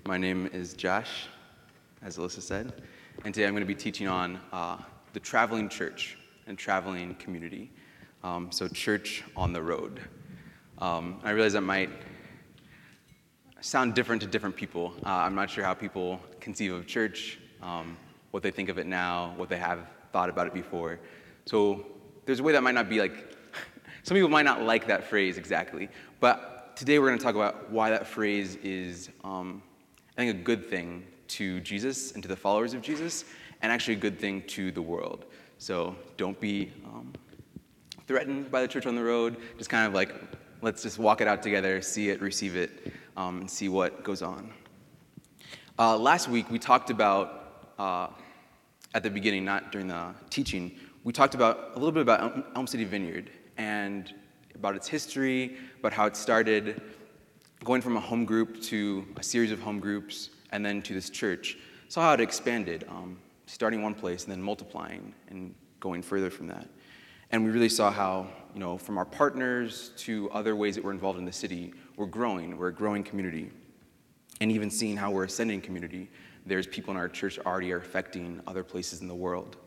My name is Josh, as Alyssa said, and today I'm going to be teaching on the traveling church and traveling community. So church on the road. I realize that might sound different to different people. I'm not sure how people conceive of church, what they think of it now, what they have thought about it before. So there's a way that might not be like, some people might not like that phrase exactly, but today we're going to talk about why that phrase is, I think, a good thing to Jesus and to the followers of Jesus, and actually a good thing to the world. So don't be threatened by the church on the road. Just kind of like, let's just walk it out together, see it, receive it, and see what goes on. Last week, we talked about, at the beginning, not during the teaching, we talked about a little bit about Elm City Vineyard and about its history, about how it started, going from a home group to a series of home groups, and then to this church. Saw how it expanded, starting one place and then multiplying and going further from that. And we really saw how, from our partners to other ways that we're involved in the city, we're a growing community. And even seeing how we're ascending community, there's people in our church already are affecting other places in the world.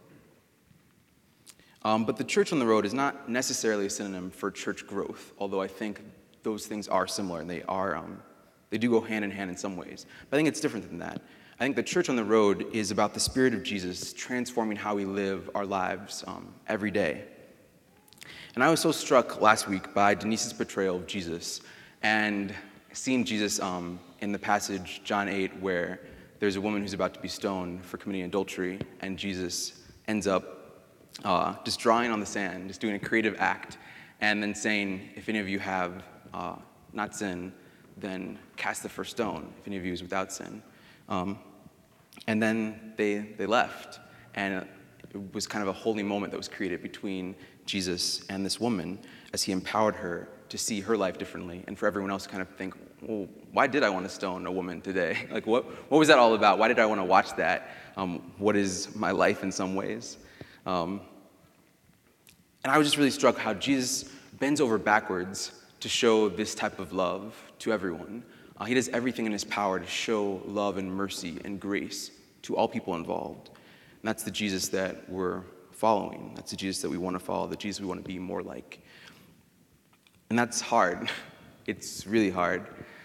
But the church on the road is not necessarily a synonym for church growth, although I think those things are similar, and they do go hand in hand in some ways. But I think it's different than that. I think the church on the road is about the Spirit of Jesus transforming how we live our lives every day. And I was so struck last week by Denise's portrayal of Jesus, and seeing Jesus in the passage, John 8, where there's a woman who's about to be stoned for committing adultery, and Jesus ends up just drawing on the sand, just doing a creative act, and then saying, if any of you have not sin, then cast the first stone, if any of you is without sin. And then they left, and it was kind of a holy moment that was created between Jesus and this woman as he empowered her to see her life differently, and for everyone else to kind of think, well, why did I want to stone a woman today? Like, what was that all about? Why did I want to watch that? What is my life in some ways? And I was just really struck how Jesus bends over backwards to show this type of love to everyone. He does everything in his power to show love and mercy and grace to all people involved. And that's the Jesus that we're following. That's the Jesus that we want to follow, the Jesus we want to be more like. And that's hard. It's really hard.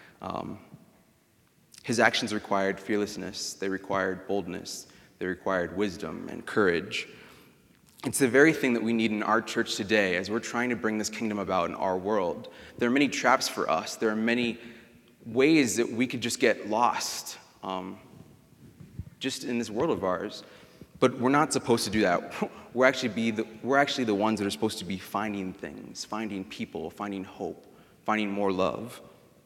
His actions required fearlessness. They required boldness. They required wisdom and courage. It's the very thing that we need in our church today as we're trying to bring this kingdom about in our world. There are many traps for us. There are many ways that we could just get lost just in this world of ours. But we're not supposed to do that. We're actually the ones that are supposed to be finding things, finding people, finding hope, finding more love.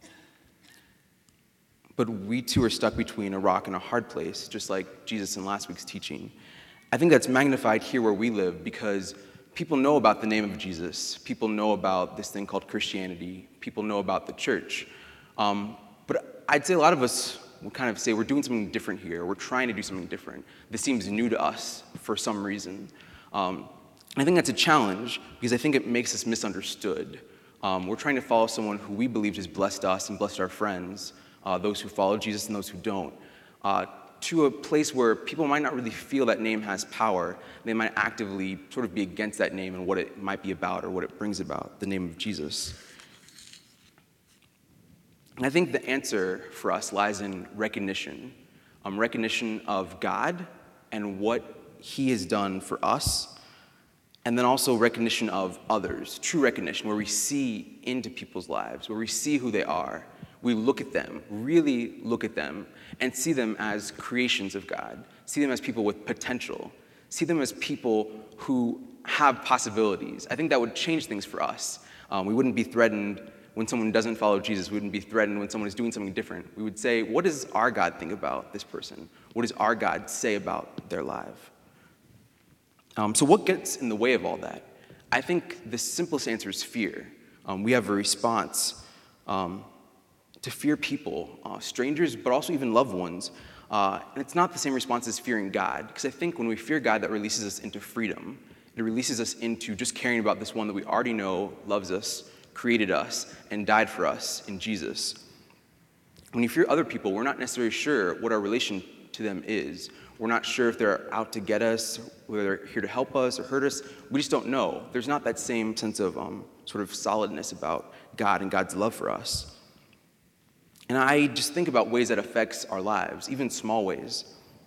But we too are stuck between a rock and a hard place, just like Jesus in last week's teaching. I think that's magnified here where we live because people know about the name of Jesus. People know about this thing called Christianity. People know about the church. But I'd say a lot of us will kind of say we're doing something different here. We're trying to do something different. This seems new to us for some reason. I think that's a challenge because I think it makes us misunderstood. We're trying to follow someone who we believe has blessed us and blessed our friends, those who follow Jesus and those who don't, to a place where people might not really feel that name has power. They might actively sort of be against that name and what it might be about or what it brings about, the name of Jesus. And I think the answer for us lies in recognition of God and what he has done for us, and then also recognition of others, true recognition, where we see into people's lives, where we see who they are. We look at them, really look at them, and see them as creations of God, see them as people with potential, see them as people who have possibilities. I think that would change things for us. We wouldn't be threatened when someone doesn't follow Jesus. We wouldn't be threatened when someone is doing something different. We would say, what does our God think about this person? What does our God say about their life? So what gets in the way of all that? I think the simplest answer is fear. We have a response to fear people, strangers, but also even loved ones. And it's not the same response as fearing God, because I think when we fear God, that releases us into freedom. It releases us into just caring about this one that we already know loves us, created us, and died for us in Jesus. When you fear other people, we're not necessarily sure what our relation to them is. We're not sure if they're out to get us, whether they're here to help us or hurt us. We just don't know. There's not that same sense of sort of solidness about God and God's love for us. And I just think about ways that affects our lives, even small ways.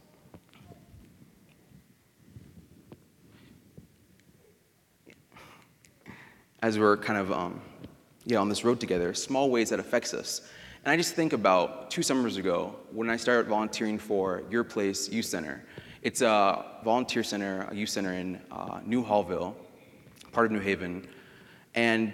As we're kind of on this road together, small ways that affects us. And I just think about 2 summers ago when I started volunteering for Your Place Youth Center. It's a volunteer center, a youth center in New Hallville, part of New Haven. And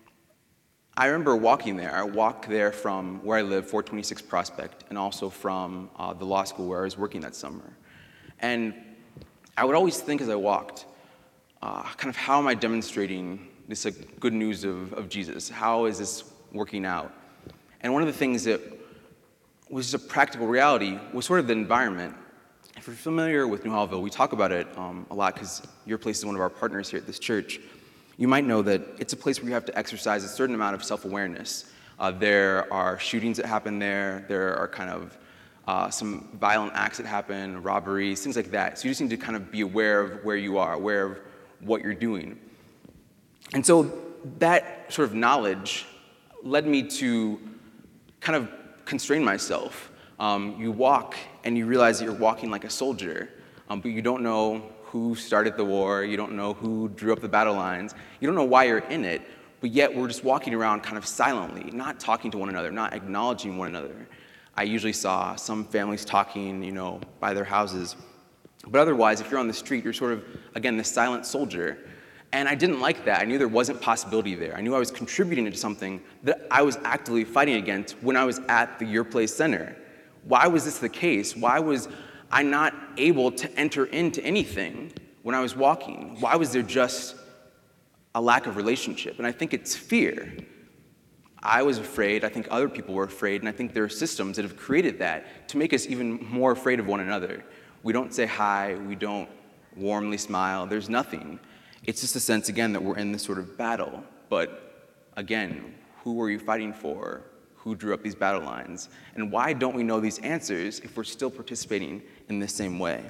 I remember walking there. I walked there from where I live, 426 Prospect, and also from the law school where I was working that summer. And I would always think as I walked, kind of how am I demonstrating this good news of Jesus? How is this working out? And one of the things that was just a practical reality was sort of the environment. If you're familiar with New Hallville, we talk about it a lot because Your Place is one of our partners here at this church. You might know that it's a place where you have to exercise a certain amount of self-awareness. There are shootings that happen there. There are kind of some violent acts that happen, robberies, things like that. So you just need to kind of be aware of where you are, aware of what you're doing. And so that sort of knowledge led me to kind of constrain myself. You walk and you realize that you're walking like a soldier, but you don't know who started the war, you don't know who drew up the battle lines, you don't know why you're in it, but yet we're just walking around kind of silently, not talking to one another, not acknowledging one another. I usually saw some families talking, by their houses, but otherwise, if you're on the street, you're sort of, again, this silent soldier. And I didn't like that. I knew there wasn't possibility there. I knew I was contributing to something that I was actively fighting against when I was at the Your Place Center. Why was this the case? Why was I not able to enter into anything when I was walking? Why was there just a lack of relationship? And I think it's fear. I was afraid, I think other people were afraid, and I think there are systems that have created that to make us even more afraid of one another. We don't say hi, we don't warmly smile, there's nothing. It's just a sense, again, that we're in this sort of battle. But again, who were you fighting for? Who drew up these battle lines? And why don't we know these answers if we're still participating in the same way?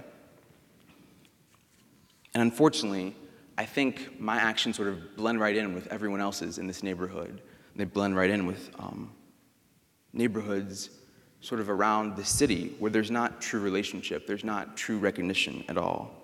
And unfortunately, I think my actions sort of blend right in with everyone else's in this neighborhood. They blend right in with neighborhoods sort of around the city where there's not true relationship, there's not true recognition at all.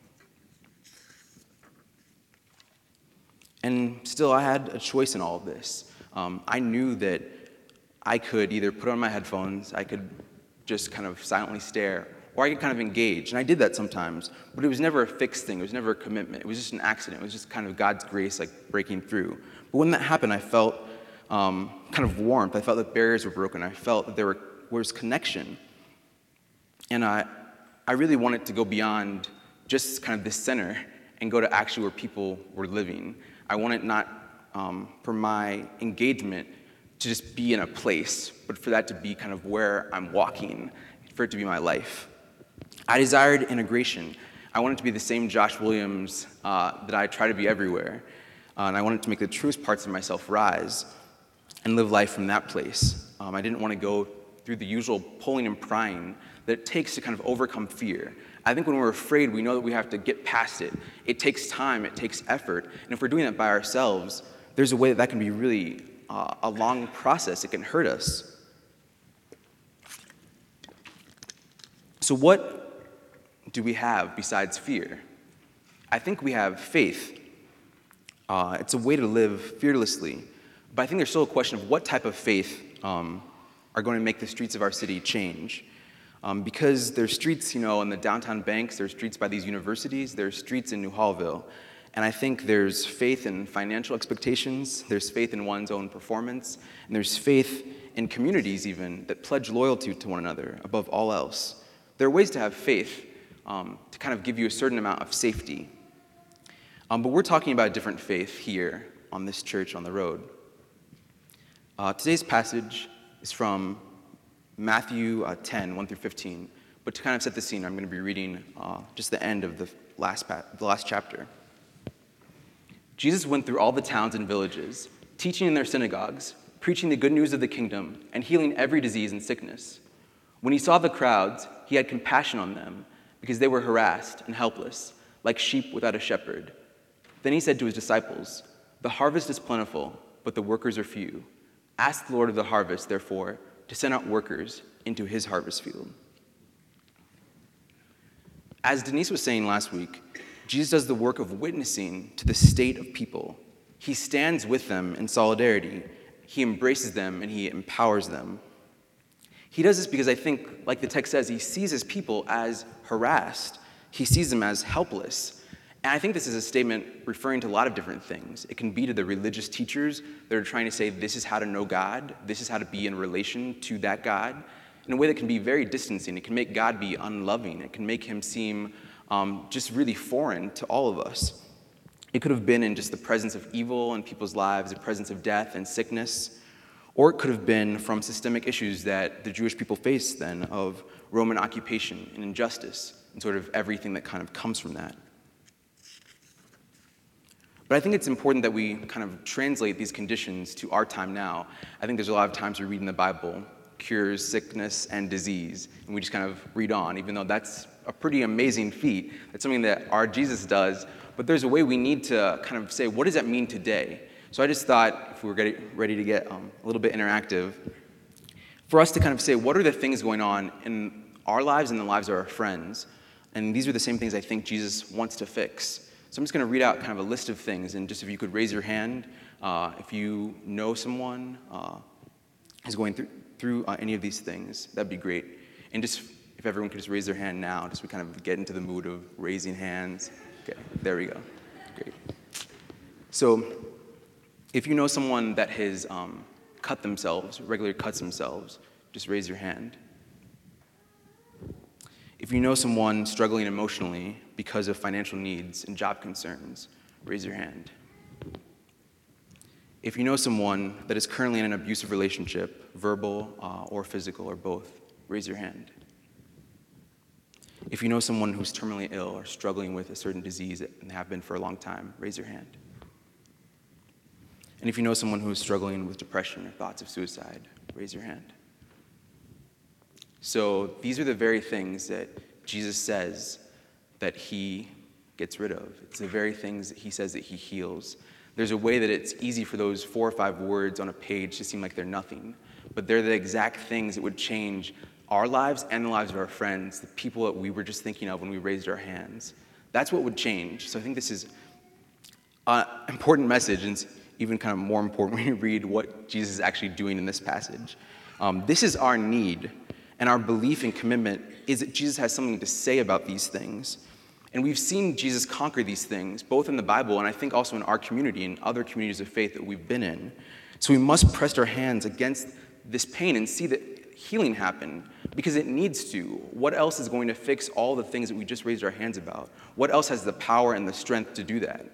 And still, I had a choice in all of this. I knew that I could either put on my headphones, I could just kind of silently stare, or I could kind of engage. And I did that sometimes, but it was never a fixed thing. It was never a commitment. It was just an accident. It was just kind of God's grace, like breaking through. But when that happened, I felt kind of warmth. I felt that barriers were broken. I felt that there was connection. And I really wanted to go beyond just kind of this center and go to actually where people were living. I wanted not for my engagement to just be in a place, but for that to be kind of where I'm walking, for it to be my life. I desired integration. I wanted to be the same Josh Williams that I try to be everywhere. And I wanted to make the truest parts of myself rise and live life from that place. I didn't want to go through the usual pulling and prying that it takes to kind of overcome fear. I think when we're afraid, we know that we have to get past it. It takes time, it takes effort. And if we're doing that by ourselves, there's a way that can be really a long process. It can hurt us. So what do we have besides fear? I think we have faith. It's a way to live fearlessly. But I think there's still a question of what type of faith are going to make the streets of our city change. Because there's streets, in the downtown banks, there's streets by these universities, there's streets in New Hallville. And I think there's faith in financial expectations, there's faith in one's own performance, and there's faith in communities even that pledge loyalty to one another above all else. There are ways to have faith to kind of give you a certain amount of safety. But we're talking about a different faith here on this church on the road. Today's passage is from Matthew 10, 1 through 15. But to kind of set the scene, I'm going to be reading just the end of the last chapter. Jesus went through all the towns and villages, teaching in their synagogues, preaching the good news of the kingdom and healing every disease and sickness. When he saw the crowds, he had compassion on them because they were harassed and helpless, like sheep without a shepherd. Then he said to his disciples, "The harvest is plentiful, but the workers are few. Ask the Lord of the harvest, therefore, to send out workers into his harvest field." As Denise was saying last week, Jesus does the work of witnessing to the state of people. He stands with them in solidarity. He embraces them and he empowers them. He does this because I think, like the text says, he sees his people as harassed. He sees them as helpless. And I think this is a statement referring to a lot of different things. It can be to the religious teachers that are trying to say, this is how to know God, this is how to be in relation to that God, in a way that can be very distancing. It can make God be unloving. It can make him seem just really foreign to all of us. It could have been in just the presence of evil in people's lives, the presence of death and sickness, or it could have been from systemic issues that the Jewish people faced then of Roman occupation and injustice and sort of everything that kind of comes from that. But I think it's important that we kind of translate these conditions to our time now. I think there's a lot of times we read in the Bible, cures sickness and disease, and we just kind of read on, even though that's a pretty amazing feat. That's something that our Jesus does, but there's a way we need to kind of say, what does that mean today? So I just thought, if we were ready to get a little bit interactive, for us to kind of say, what are the things going on in our lives and the lives of our friends? And these are the same things I think Jesus wants to fix. So I'm just going to read out kind of a list of things, and just if you could raise your hand, if you know someone who's going through any of these things, that'd be great. And just if everyone could just raise their hand now, just we kind of get into the mood of raising hands. Okay, there we go. Great. So if you know someone that has regularly cuts themselves, just raise your hand. If you know someone struggling emotionally because of financial needs and job concerns, raise your hand. If you know someone that is currently in an abusive relationship, verbal or physical or both, raise your hand. If you know someone who's terminally ill or struggling with a certain disease and have been for a long time, raise your hand. And if you know someone who is struggling with depression or thoughts of suicide, raise your hand. So these are the very things that Jesus says that he gets rid of. It's the very things that he says that he heals. There's a way that it's easy for those 4 or 5 words on a page to seem like they're nothing, but they're the exact things that would change our lives and the lives of our friends, the people that we were just thinking of when we raised our hands. That's what would change. So I think this is an important message, and it's even kind of more important when you read what Jesus is actually doing in this passage. This is our need, and our belief and commitment is that Jesus has something to say about these things. And we've seen Jesus conquer these things, both in the Bible and I think also in our community and other communities of faith that we've been in. So we must press our hands against this pain and see that healing happen, because it needs to. What else is going to fix all the things that we just raised our hands about? What else has the power and the strength to do that?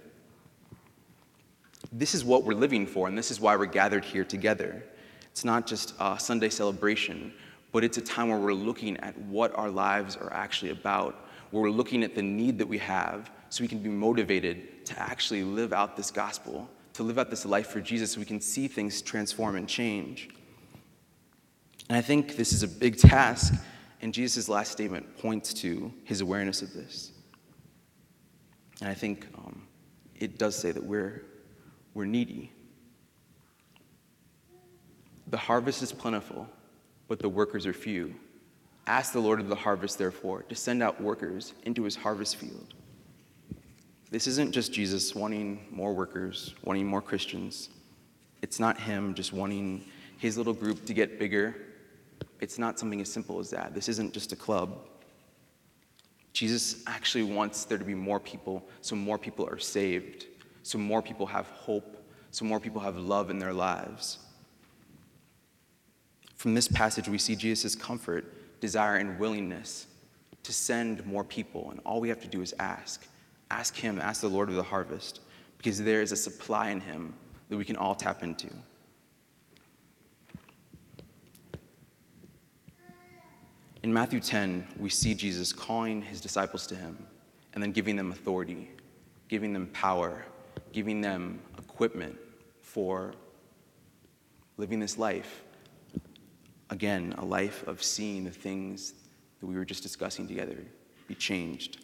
This is what we're living for, and this is why we're gathered here together. It's not just a Sunday celebration, but it's a time where we're looking at what our lives are actually about, where we're looking at the need that we have so we can be motivated to actually live out this gospel, to live out this life for Jesus so we can see things transform and change. And I think this is a big task, and Jesus' last statement points to his awareness of this. And I think it does say that we're needy. The harvest is plentiful, but the workers are few. Ask the Lord of the harvest, therefore, to send out workers into his harvest field. This isn't just Jesus wanting more workers, wanting more Christians. It's not him just wanting his little group to get bigger. It's not something as simple as that. This isn't just a club. Jesus actually wants there to be more people, so more people are saved, so more people have hope, so more people have love in their lives. From this passage, we see Jesus' comfort, desire, and willingness to send more people, and all we have to do is ask. Ask him, ask the Lord of the harvest, because there is a supply in him that we can all tap into. In Matthew 10, we see Jesus calling his disciples to him and then giving them authority, giving them power, giving them equipment for living this life. Again, a life of seeing the things that we were just discussing together be changed.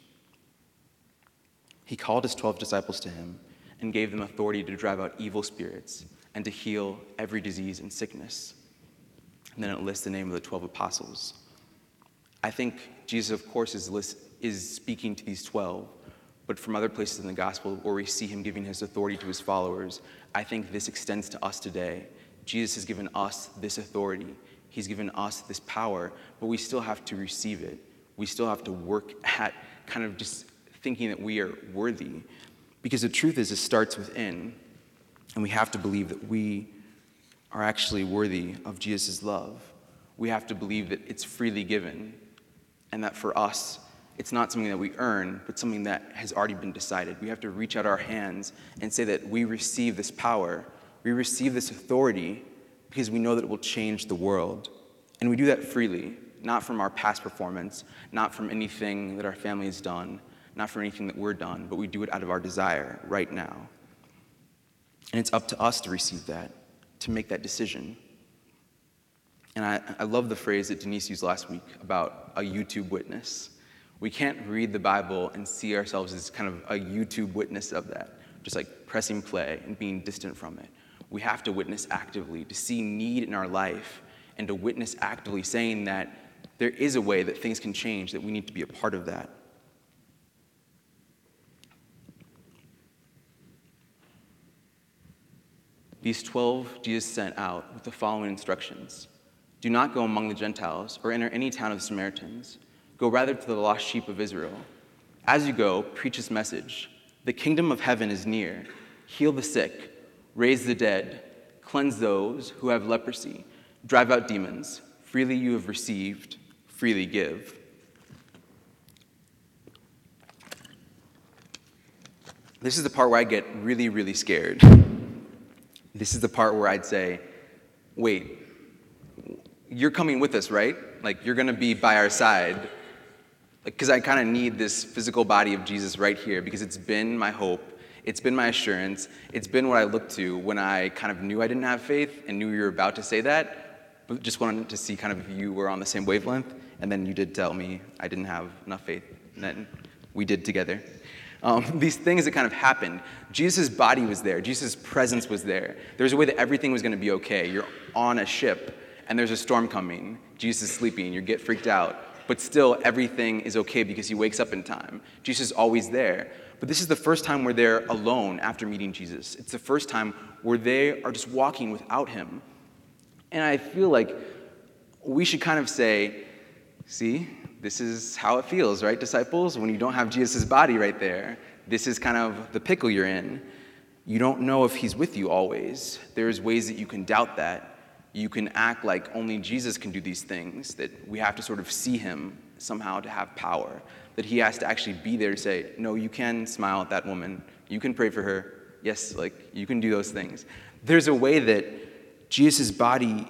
He called his 12 disciples to him and gave them authority to drive out evil spirits and to heal every disease and sickness. And then it lists the name of the 12 apostles. I think Jesus, of course, is speaking to these 12, but from other places in the gospel where we see him giving his authority to his followers, I think this extends to us today. Jesus has given us this authority. He's given us this power, but we still have to receive it. We still have to work at kind of just thinking that we are worthy. Because the truth is, it starts within, and we have to believe that we are actually worthy of Jesus' love. We have to believe that it's freely given, and that for us, it's not something that we earn, but something that has already been decided. We have to reach out our hands and say that we receive this power, we receive this authority, because we know that it will change the world. And we do that freely, not from our past performance, not from anything that our family has done, not from anything that we're done, but we do it out of our desire right now. And it's up to us to receive that, to make that decision. And I love the phrase that Denise used last week about a YouTube witness. We can't read the Bible and see ourselves as kind of a YouTube witness of that, just like pressing play and being distant from it. We have to witness actively, to see need in our life, and to witness actively, saying that there is a way that things can change, that we need to be a part of that. These 12 Jesus sent out with the following instructions. Do not go among the Gentiles or enter any town of the Samaritans. Go rather to the lost sheep of Israel. As you go, preach this message. The kingdom of heaven is near. Heal the sick, raise the dead, cleanse those who have leprosy, drive out demons. Freely you have received, freely give. This is the part where I get really, really scared. This is the part where I'd say, wait, you're coming with us, right? Like, you're going to be by our side. Because I kind of need this physical body of Jesus right here, because it's been my hope, it's been my assurance, it's been what I looked to when I kind of knew I didn't have faith and knew you were about to say that, but just wanted to see kind of if you were on the same wavelength, and then you did tell me I didn't have enough faith, and then we did together. These things that kind of happened. Jesus' body was there. Jesus' presence was there. There was a way that everything was going to be okay. You're on a ship, and there's a storm coming. Jesus is sleeping. You get freaked out. But still, everything is okay because he wakes up in time. Jesus is always there. But this is the first time we're there alone after meeting Jesus. It's the first time where they are just walking without him. And I feel like we should kind of say, see, this is how it feels, right, disciples? When you don't have Jesus' body right there, this is kind of the pickle you're in. You don't know if he's with you always. There's ways that you can doubt that. You can act like only Jesus can do these things, that we have to sort of see him somehow to have power, that he has to actually be there to say, no, you can smile at that woman. You can pray for her. Yes, like, you can do those things. There's a way that Jesus' body,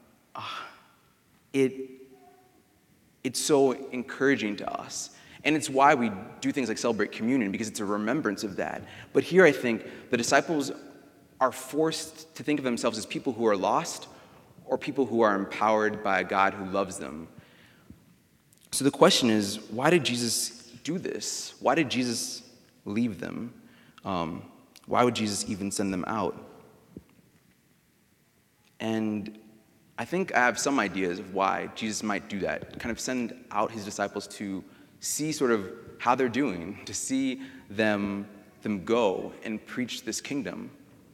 it's so encouraging to us. And it's why we do things like celebrate communion, because it's a remembrance of that. But here I think the disciples are forced to think of themselves as people who are lost or people who are empowered by a God who loves them. So the question is, why did Jesus do this? Why did Jesus leave them? Why would Jesus even send them out? And I think I have some ideas of why Jesus might do that, kind of send out his disciples to see sort of how they're doing, to see them go and preach this kingdom.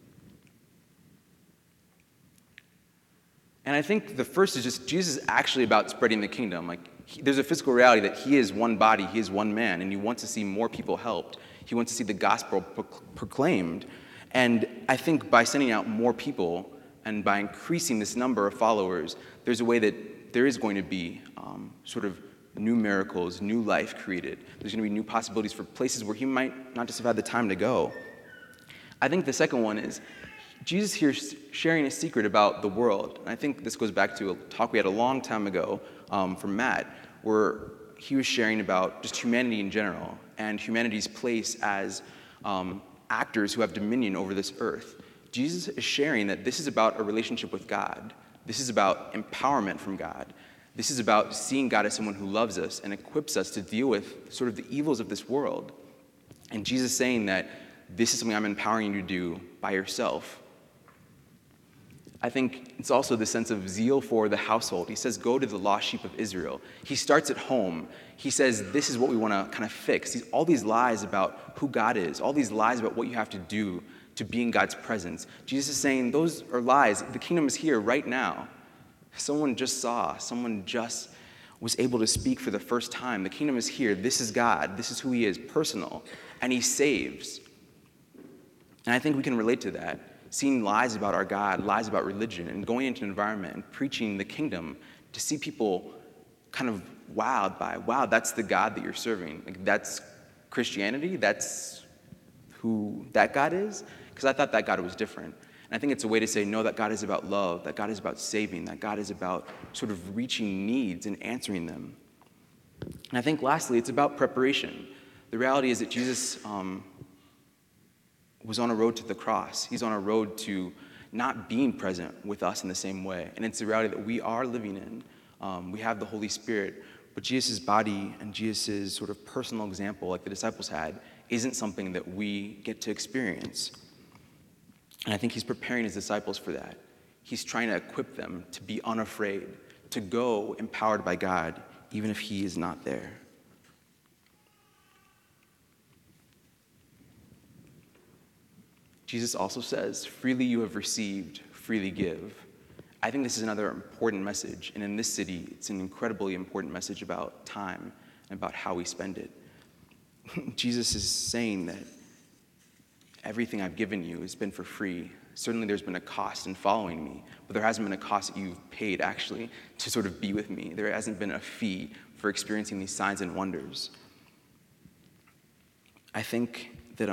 And I think the first is just Jesus is actually about spreading the kingdom. Like, there's a physical reality that he is one body, he is one man, and he wants to see more people helped. He wants to see the gospel proclaimed. And I think by sending out more people and by increasing this number of followers, there's a way that there is going to be sort of new miracles, new life created. There's going to be new possibilities for places where he might not just have had the time to go. I think the second one is Jesus here sharing a secret about the world. And I think this goes back to a talk we had a long time ago from Matt, where he was sharing about just humanity in general and humanity's place as actors who have dominion over this earth. Jesus is sharing that this is about a relationship with God. This is about empowerment from God. This is about seeing God as someone who loves us and equips us to deal with sort of the evils of this world. And Jesus saying that this is something I'm empowering you to do by yourself. I think it's also the sense of zeal for the household. He says, go to the lost sheep of Israel. He starts at home. He says, this is what we want to kind of fix. All these lies about who God is, all these lies about what you have to do to be in God's presence. Jesus is saying, those are lies. The kingdom is here right now. Someone just was able to speak for the first time. The kingdom is here. This is God. This is who he is, personal. And he saves. And I think we can relate to that. Seeing lies about our God, lies about religion, and going into an environment and preaching the kingdom to see people kind of wowed by, wow, that's the God that you're serving. Like, that's Christianity? That's who that God is? Because I thought that God was different. And I think it's a way to say, no, that God is about love, that God is about saving, that God is about sort of reaching needs and answering them. And I think lastly, it's about preparation. The reality is that Jesus was on a road to the cross. He's on a road to not being present with us in the same way. And it's the reality that we are living in. We have the Holy Spirit, but Jesus' body and Jesus' sort of personal example, like the disciples had, isn't something that we get to experience. And I think he's preparing his disciples for that. He's trying to equip them to be unafraid, to go empowered by God, even if he is not there. Jesus also says, freely you have received, freely give. I think this is another important message. And in this city, it's an incredibly important message about time and about how we spend it. Jesus is saying that everything I've given you has been for free. Certainly there's been a cost in following me, but there hasn't been a cost that you've paid, actually, to sort of be with me. There hasn't been a fee for experiencing these signs and wonders. I think that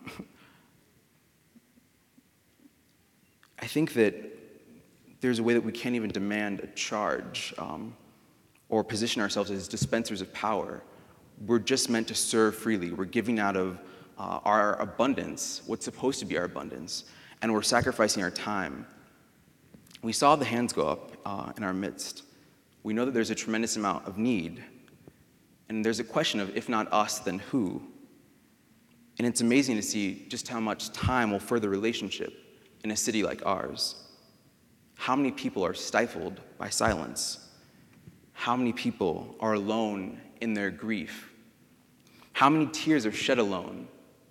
there's a way that we can't even demand a charge or position ourselves as dispensers of power. We're just meant to serve freely. We're giving out of our abundance, what's supposed to be our abundance, and we're sacrificing our time. We saw the hands go up in our midst. We know that there's a tremendous amount of need, and there's a question of, if not us, then who? And it's amazing to see just how much time will further relationship in a city like ours. How many people are stifled by silence? How many people are alone in their grief? How many tears are shed alone?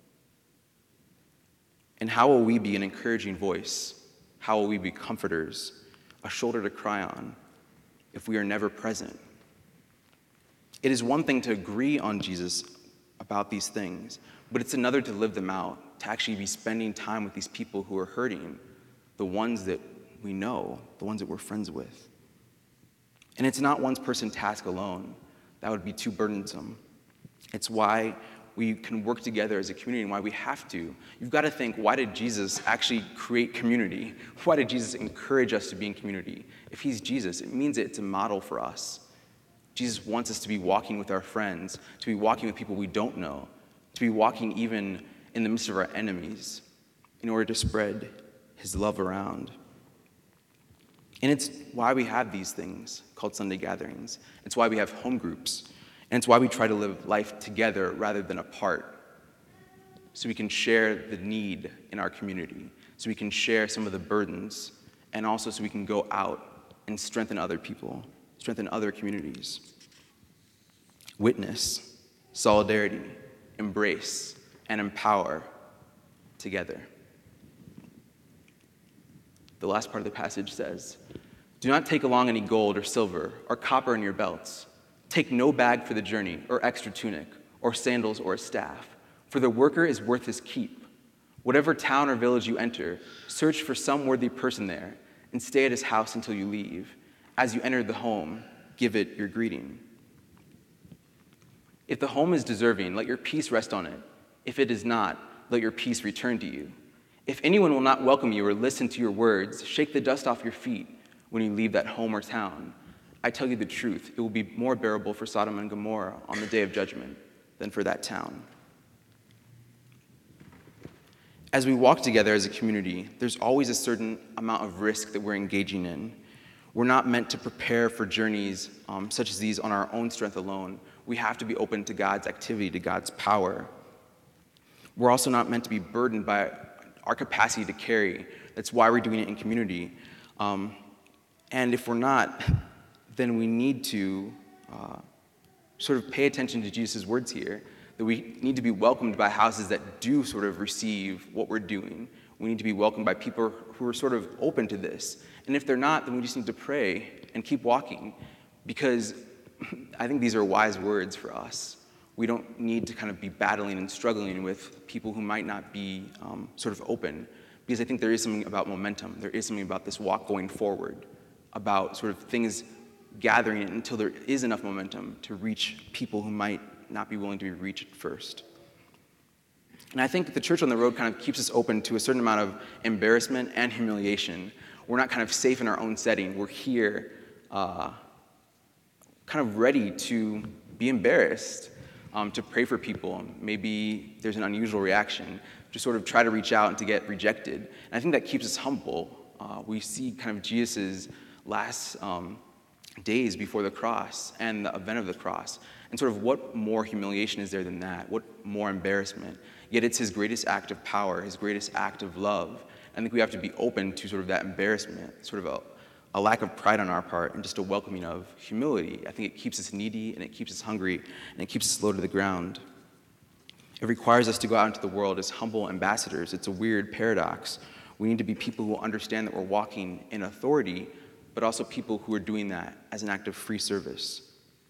And how will we be an encouraging voice? How will we be comforters, a shoulder to cry on, if we are never present? It is one thing to agree on Jesus about these things, but it's another to live them out, to actually be spending time with these people who are hurting, the ones that we know, the ones that we're friends with. And it's not one person task alone. That would be too burdensome. It's why we can work together as a community and why we have to. You've got to think, why did Jesus actually create community? Why did Jesus encourage us to be in community? If he's Jesus, it means it's a model for us. Jesus wants us to be walking with our friends, to be walking with people we don't know, to be walking even in the midst of our enemies in order to spread his love around. And it's why we have these things called Sunday gatherings. It's why we have home groups. And it's why we try to live life together rather than apart, so we can share the need in our community, so we can share some of the burdens, and also so we can go out and strengthen other people, strengthen other communities. Witness, solidarity, embrace, and empower together. The last part of the passage says, "Do not take along any gold or silver or copper in your belts. Take no bag for the journey, or extra tunic, or sandals, or a staff, for the worker is worth his keep. Whatever town or village you enter, search for some worthy person there, and stay at his house until you leave. As you enter the home, give it your greeting. If the home is deserving, let your peace rest on it. If it is not, let your peace return to you. If anyone will not welcome you or listen to your words, shake the dust off your feet when you leave that home or town. I tell you the truth, it will be more bearable for Sodom and Gomorrah on the day of judgment than for that town." as we walk together as a community, there's always a certain amount of risk that we're engaging in. We're not meant to prepare for journeys such as these on our own strength alone. We have to be open to God's activity, to God's power. We're also not meant to be burdened by our capacity to carry. That's why we're doing it in community. And if we're not, then we need to sort of pay attention to Jesus' words here, that we need to be welcomed by houses that do sort of receive what we're doing. We need to be welcomed by people who are sort of open to this. And if they're not, then we just need to pray and keep walking, because I think these are wise words for us. We don't need to kind of be battling and struggling with people who might not be sort of open, because I think there is something about momentum. There is something about this walk going forward, about sort of things gathering until there is enough momentum to reach people who might not be willing to be reached first. And I think the church on the road kind of keeps us open to a certain amount of embarrassment and humiliation. We're not kind of safe in our own setting. We're here kind of ready to be embarrassed, to pray for people. Maybe there's an unusual reaction, to sort of try to reach out and to get rejected. And I think that keeps us humble. We see kind of Jesus' last days before the cross and the event of the cross. And sort of what more humiliation is there than that? What more embarrassment? Yet it's his greatest act of power, his greatest act of love. I think we have to be open to sort of that embarrassment, sort of a lack of pride on our part, and just a welcoming of humility. I think it keeps us needy, and it keeps us hungry, and it keeps us low to the ground. It requires us to go out into the world as humble ambassadors. It's a weird paradox. We need to be people who understand that we're walking in authority, but also people who are doing that as an act of free service.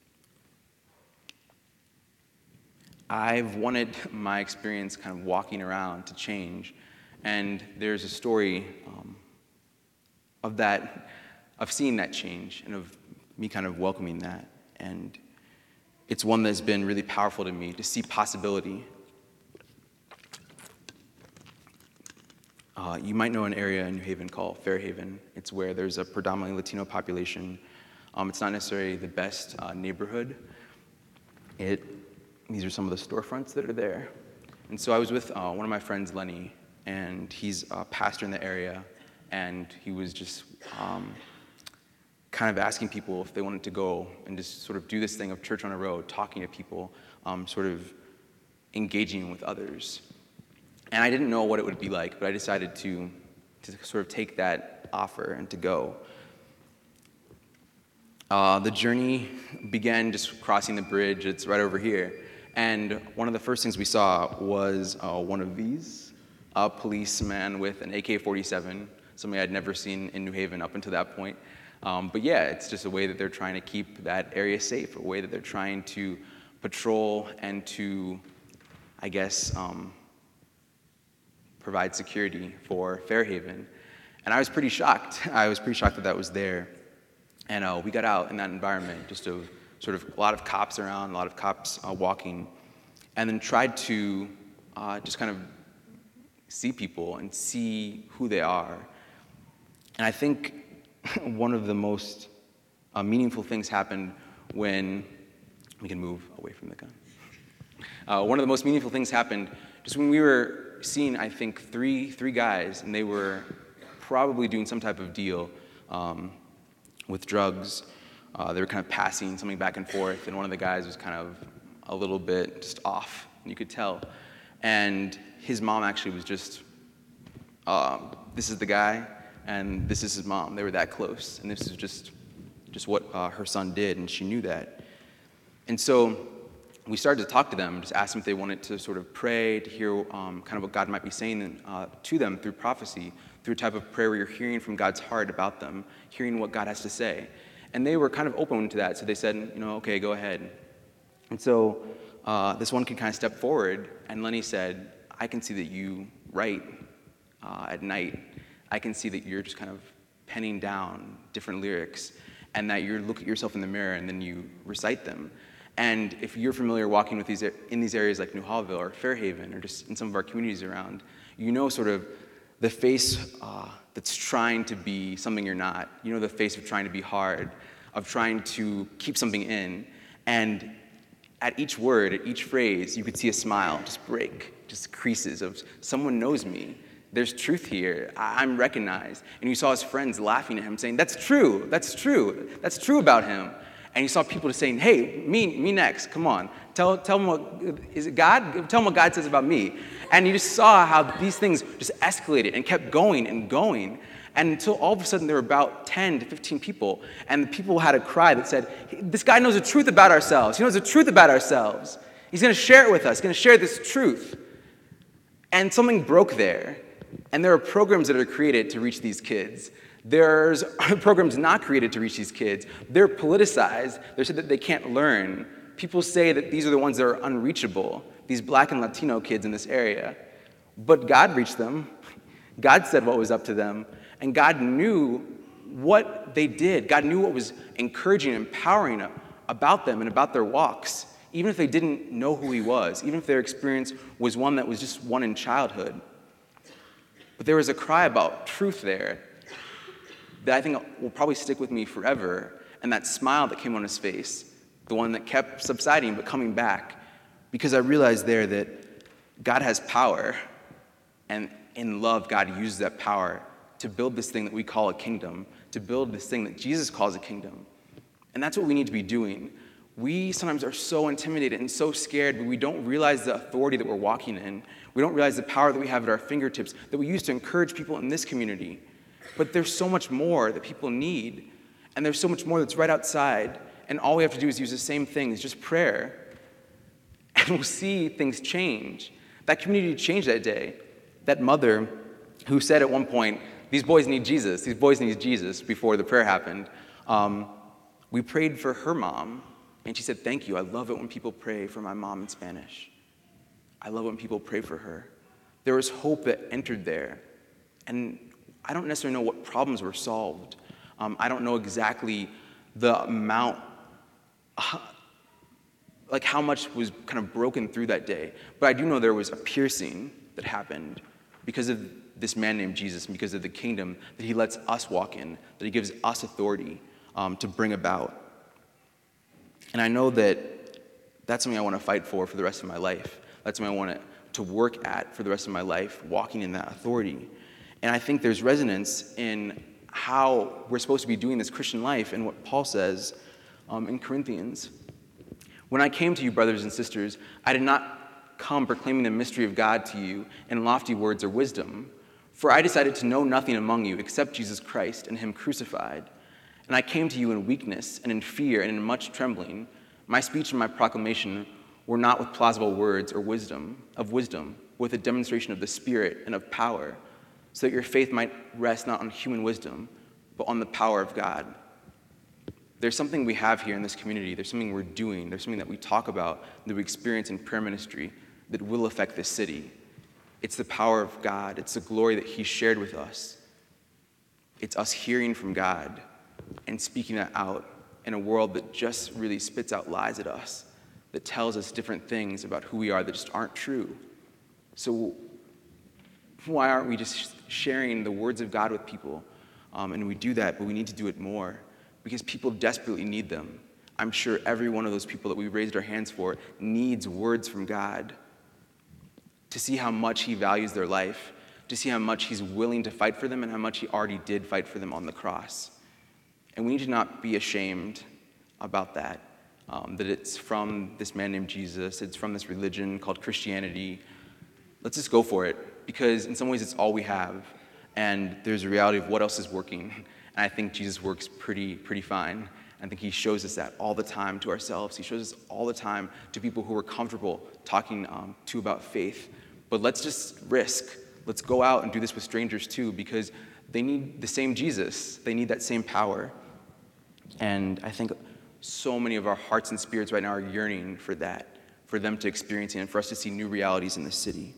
I've wanted my experience kind of walking around to change, and there's a story of that, of seeing that change, and of me kind of welcoming that. And it's one that's been really powerful to me, to see possibility. You might know an area in New Haven called Fairhaven. It's where there's a predominantly Latino population. It's not necessarily the best neighborhood. These are some of the storefronts that are there. And so I was with one of my friends, Lenny, and he's a pastor in the area, and he was just kind of asking people if they wanted to go and just sort of do this thing of church on a road, talking to people, sort of engaging with others. And I didn't know what it would be like, but I decided to sort of take that offer and to go. The journey began just crossing the bridge. It's right over here. And one of the first things we saw was one of these, a policeman with an AK-47, something I'd never seen in New Haven up until that point. But yeah, it's just a way that they're trying to keep that area safe, a way that they're trying to patrol and to, I guess, provide security for Fairhaven. And I was pretty shocked. I was pretty shocked that that was there. And we got out in that environment, just of sort of a lot of cops around, a lot of cops walking, and then tried to just kind of see people and see who they are. And I think one of the most meaningful things happened when we can move away from the gun. One of the most meaningful things happened just when we were seeing, I think, three guys, and they were probably doing some type of deal with drugs. They were kind of passing something back and forth, and one of the guys was kind of a little bit just off, you could tell. And his mom actually was just, this is the guy, and this is his mom. They were that close, and this is just what her son did, and she knew that. And so we started to talk to them, just ask them if they wanted to sort of pray, to hear kind of what God might be saying to them through prophecy, through a type of prayer where you're hearing from God's heart about them, hearing what God has to say. And they were kind of open to that, so they said, okay, go ahead. And so this one kid kind of stepped forward, and Lenny said, I can see that you write at night. I can see that you're just kind of penning down different lyrics, and that you look at yourself in the mirror and then you recite them. And if you're familiar walking with in these areas like New Hallville or Fairhaven or just in some of our communities around, you know sort of the face that's trying to be something you're not. You know the face of trying to be hard, of trying to keep something in. And at each word, at each phrase, you could see a smile just break, just creases of someone knows me. There's truth here. I'm recognized. And you saw his friends laughing at him, saying, that's true about him. And you saw people just saying, hey, me next, come on. Tell him is it God? Tell him what God says about me. And you just saw how these things just escalated and kept going and going. And until all of a sudden there were about 10 to 15 people, and the people had a cry that said, this guy knows the truth about ourselves. He knows the truth about ourselves. He's going to share it with us. He's going to share this truth. And something broke there. And there are programs that are created to reach these kids. There's programs not created to reach these kids. They're politicized. They're said that they can't learn. People say that these are the ones that are unreachable, these Black and Latino kids in this area. But God reached them. God said what was up to them. And God knew what they did. God knew what was encouraging and empowering about them and about their walks, even if they didn't know who he was, even if their experience was one that was just one in childhood. But there was a cry about truth there that I think will probably stick with me forever, and that smile that came on his face, the one that kept subsiding but coming back, because I realized there that God has power, and in love, God uses that power to build this thing that we call a kingdom, to build this thing that Jesus calls a kingdom. And that's what we need to be doing. We sometimes are so intimidated and so scared, but we don't realize the authority that we're walking in. We don't realize the power that we have at our fingertips that we use to encourage people in this community. But there's so much more that people need, and there's so much more that's right outside, and all we have to do is use the same thing, is just prayer, and we'll see things change. That community changed that day. That mother who said at one point, these boys need Jesus, before the prayer happened. We prayed for her mom, and she said, thank you. I love it when people pray for my mom in Spanish. I love it when people pray for her. There was hope that entered there. And I don't necessarily know what problems were solved. I don't know exactly the amount, like how much was kind of broken through that day. But I do know there was a piercing that happened because of this man named Jesus, and because of the kingdom that he lets us walk in, that he gives us authority to bring about. And I know that that's something I want to fight for the rest of my life. That's something I want to work at for the rest of my life, walking in that authority. And I think there's resonance in how we're supposed to be doing this Christian life and what Paul says in Corinthians. When I came to you, brothers and sisters, I did not come proclaiming the mystery of God to you in lofty words or wisdom, for I decided to know nothing among you except Jesus Christ and him crucified. And I came to you in weakness and in fear and in much trembling. My speech and my proclamation were not with plausible words or wisdom, with a demonstration of the Spirit and of power, so that your faith might rest not on human wisdom, but on the power of God. There's something we have here in this community. There's something we're doing. There's something that we talk about, that we experience in prayer ministry that will affect this city. It's the power of God. It's the glory that he shared with us. It's us hearing from God and speaking that out in a world that just really spits out lies at us, that tells us different things about who we are that just aren't true. So why aren't we just sharing the words of God with people? And we do that, but we need to do it more because people desperately need them. I'm sure every one of those people that we raised our hands for needs words from God to see how much he values their life, to see how much he's willing to fight for them and how much he already did fight for them on the cross. And we need to not be ashamed about that, that it's from this man named Jesus, it's from this religion called Christianity. Let's just go for it, because in some ways it's all we have, and there's a reality of what else is working. And I think Jesus works pretty fine. I think he shows us that all the time to ourselves. He shows us all the time to people who are comfortable talking to about faith. But let's just risk. Let's go out and do this with strangers too, because they need the same Jesus. They need that same power. And I think so many of our hearts and spirits right now are yearning for that, for them to experience it and for us to see new realities in the city.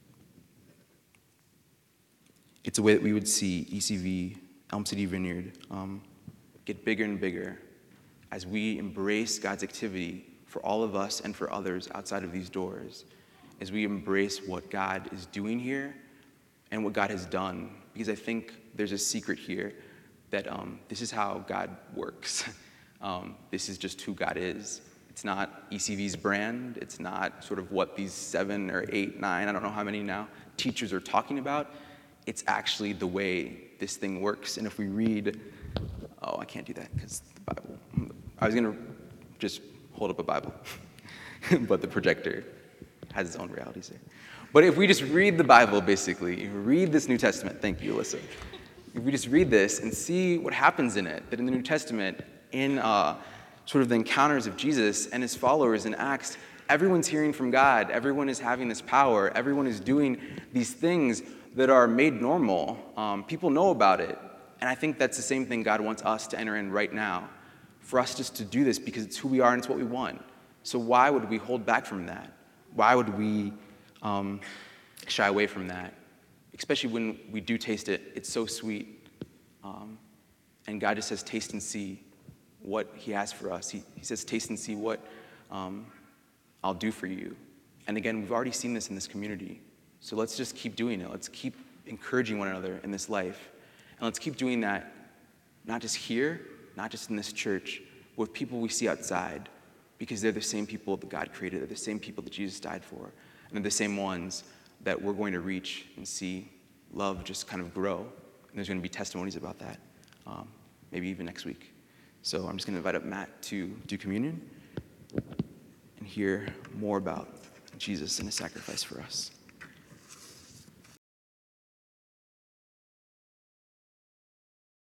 It's a way that we would see ECV, Elm City Vineyard, get bigger and bigger as we embrace God's activity for all of us and for others outside of these doors, as we embrace what God is doing here and what God has done. Because I think there's a secret here that this is how God works. This is just who God is. It's not ECV's brand. It's not sort of what these 7 or 8, 9, I don't know how many now, teachers are talking about. It's actually the way this thing works. And if we read, oh, I can't do that because the Bible. I was going to just hold up a Bible, but the projector has its own realities there. But if we just read the Bible, basically, read this New Testament, thank you, Alyssa. If we just read this and see what happens in it, that in the New Testament, in sort of the encounters of Jesus and his followers in Acts, everyone's hearing from God, everyone is having this power, everyone is doing these things that are made normal. People know about it. And I think that's the same thing God wants us to enter in right now, for us just to do this because it's who we are and it's what we want. So why would we hold back from that? Why would we shy away from that? Especially when we do taste it, it's so sweet. And God just says, taste and see what he has for us. He says, taste and see what I'll do for you. And again, we've already seen this in this community. So let's just keep doing it. Let's keep encouraging one another in this life. And let's keep doing that, not just here, not just in this church, but with people we see outside, because they're the same people that God created. They're the same people that Jesus died for. And they're the same ones that we're going to reach and see love just kind of grow. And there's going to be testimonies about that, maybe even next week. So I'm just going to invite up Matt to do communion and hear more about Jesus and his sacrifice for us.